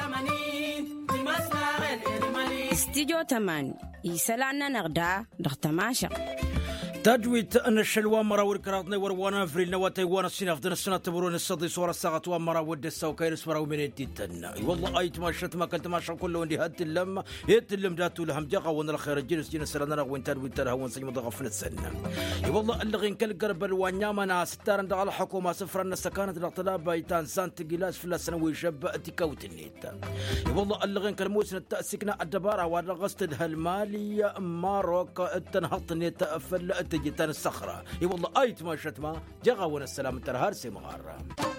استديو 8 يسلعنا نغدا دغتماشق تجويد أن الشلوان مرا والكراتني وروانا في النواتي وانا السنة في السنة تبرون الصدي صورة الساعة ومرا ود السوكيرس مرا ومن التيتن والله أي تماشت ما كنت ماشى كله وندي هات اللم هات اللم جاتوا لهم جاقة وانا الخير الجنس جنس سلنا وين تر هون سجم ضغفنا السنة والله اللي غين كل قرب الوانياما ناس ستار على الحكومة صفر أن سكانت الاقتلاب بيتان سانت جلاس في السنة ويشب تكوت النيت والله اللي غين كلموسنا التأسكنا الدبارة وانا غست هالمالية ماروك التنهط نيت فل جتان الصخرة والله أيت ما شتما جغاون السلام الترهار سمغار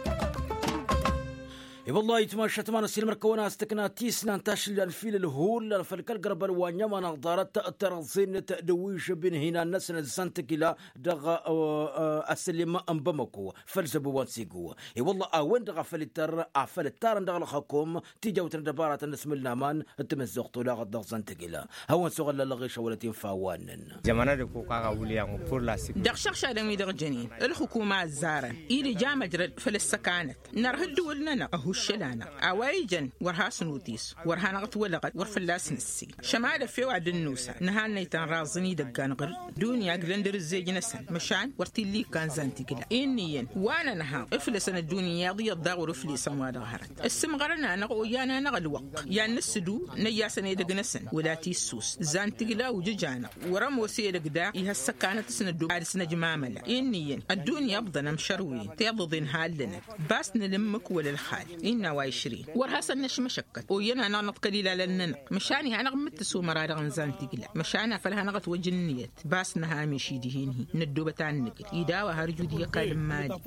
والله يتماشى تمان السلم ركونا استكنا تيسنا تاشل الفيل الهول الفلكال قرب الوانيا ما نقدرت الترزين تدويش بين هنا الناس سنتكلا دغ السلم أنبمكو فلسبوا وانسيقوا والله أوين دغ فلتار دغ الحكوم تيجاو تندبارة النسم النامان التمزق طولا غد سنتكلا هون سغل اللغي شولتين فاوانن زمانا دكوكا وليان فورلاسي دغ شخشا دمي دغ جنين الحكومة الزارة إلي جامجر فلسكانت نرهدو لنا الشلانة أوايجن ورها سنوتيس ورها نغط ولغت ورفلاس نسي شمال في وعد النوسة نهان نيتان رازني دقان غر دنيا قلندر الزيج نسن مشان ورتيلي كان زانتي كلا إنيين وانا نها افلسنا الدنيا ضي الضاغ ورفليسا وادا غهرت السم غرنا نغو يانا نغلوق يا نسدو نياسنا يدق نسن ولا تيسوس زانتي كلا وججانا ورم وسيلة قدا يهسا كانت سندو عارسنا جماملا إنيين الدنيا بضنا مشروين تيضضين هالنا باس نلمك ولا الخال إنا وعشرين ورهاسن نش مشكت وينا نغط قليلا لننا مشاني أنا غمت سو مرارة غنزان تقلا مشانا فلها نغط وجنيت باسنها مشي دهينه ندوبة عن نقل إداوة هرجو دي قادم مالي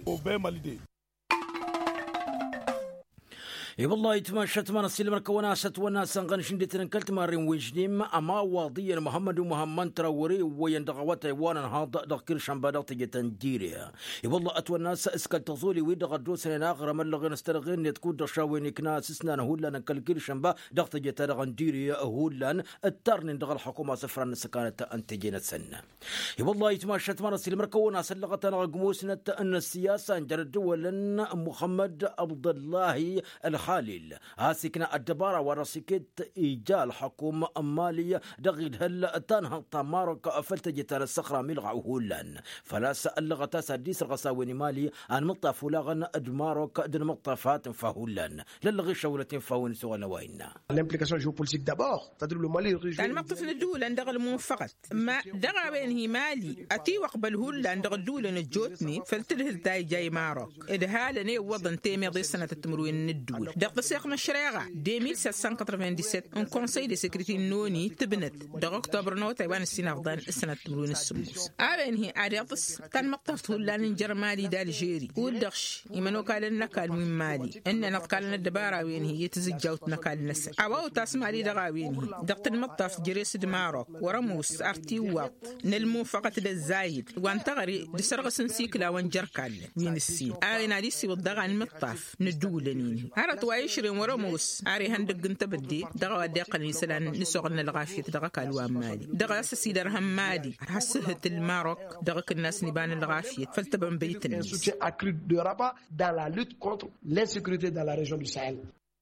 والله يتماشى تمان السلم ركونا ستونا سنغنشن دي تنكلت مارين وجنيم أما واضيا محمد ومحمد تراوري ويندغوات وانا هذا دقير شنبادات جتنديريا والله أتونا سأسكال تظولي ويدغ الدوسنا ناغر من لغين استرغين يتكون دشاوين كنا سسنا نهولا نكالكير شنبا دغت جتنديريا هولا الترن دغ الحكومة سفران سكانت أنتجين السنة والله يتماشى تمان السلم ركونا سلغتنا غموسنا أن السياسة انجرد دولا محمد عبد الله خالل هاسكنا الدبارة ورسكت إيجال حكومة مالية دغيد هل تنهى تمارك فلتجت الصخرة ملغع هولان فلا سألغ تسديس الغساوين مالي أن مطف لغن أدمارك دن مطفات فهولان للغي شولة فهون سوى نوينا l'implication géopolitique d'abord c'est-à-dire le Mali كان مطف ندول أن دغل منفقط ما دغا بينه مالي أتي وقبل هولان دغل دول نجوتني فلتله تاي جاي مارك إدهالني وضن تيمي ضي سنة التمروين ندول دغ سيقنا الشريعة 2797 un conseil de sécurité نوني تبنت دغ أكتوبر نو تايوان السنة أفضان السنة التمرون السموس أبنه عريضس تان مقتفته لان جرمالي دال جيري ودغش يمنو قال نكال من مالي إن نتقال الدبارة وينه يتزجاوت نكال نسل أواو تاسمع لي دغا وينه دغت المقتف جريس دماروك ورموس أرتي ووط نلمو فقط للزايد وانتغري دسرغ سنسيكلا وانجركال وين السين أغينا ليسي والدغا المقتف ندولنيني هرت وعيشرين ورموس أري هندق انت بدي دغا وديقل يسلان نسوغن الغافية دغا كالوان مالي دغا أساسي درهم مالي حسهت الماروك دغا كالناس نبان الغافية فلتبن بيت الناس dans la lutte contre l'insécurité dans la région du Sahel.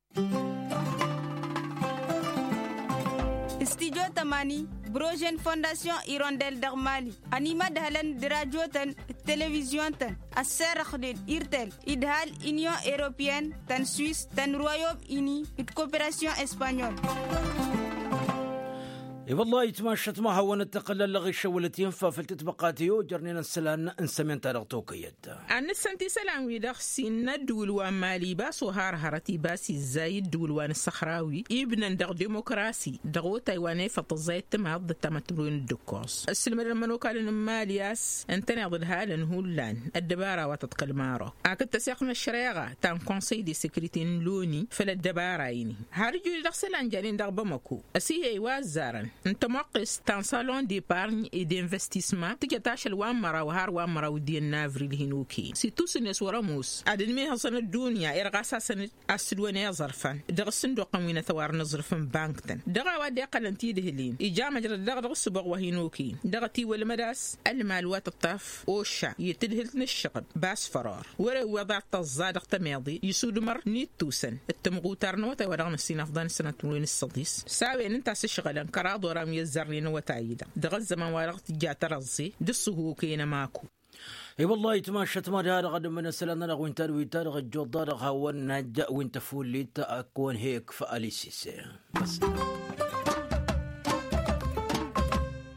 استديو 8 بروجين فونداسيون إيرونديل دغمالي أنيما دهلن دراجوتن التلفزيون تن السرخ دين إيرتل إدهال إنيون إيروبيان تن سويس تن رويوم إني الكوبراسيون إسبانيول والله يتماشت ما هو نتقل اللغي شولتين فلتتبقاتيو جرنين السلان انسمين تارغ توكيت أن السنتي سلام ويدخ سينا دول ومالي باس وهار هرتي باسي الزايد دول وان الصخراوي ابن دغ ديمقراسي دغو تايواني فتزايد تمهض التمتبرين الدكوس السلم لما كان مالياس انتني ضد هالن هولان الدبارة وتتقل مارو أكد تسيقنا الشريعة تان كونسي دي سكريتين لوني فلا الدبارة يني هارجو يدخ سلان جانين دغ بمكو أسيه وازارن انت مقص تان صالون ديبارن اي دينفستيسمون تجتاش الوامرا وهار وامرا ودي النافري الهنوكي سيتو سنس ورموس عدد ميها صن الدنيا إرغاسا سنة السلوانية ظرفان دغ الصندوق قموين ثوار نظرفن بانكتن دغا وادي قلنتي دهلين إجامة جرد دغ السبغ وهنوكي دغ تي والمداس المالوات الطاف وشا يتدهلتن الشقب باس فرار ورا وضع الزادق تماضي يسود مر نيت توسن التمغوتار نوتا ورغم السين أفضل سنة تموين الصديس ساوي أن انت سشغلا كراض ورام يزرين وتعيدا دغ الزمان ورغت جات رزي دسه كينا ماكو اي والله يتماشى تمار غد من السلام وين تارغ الجودار هاون نجا وين تفوليت اكون هيك فاليسيس بس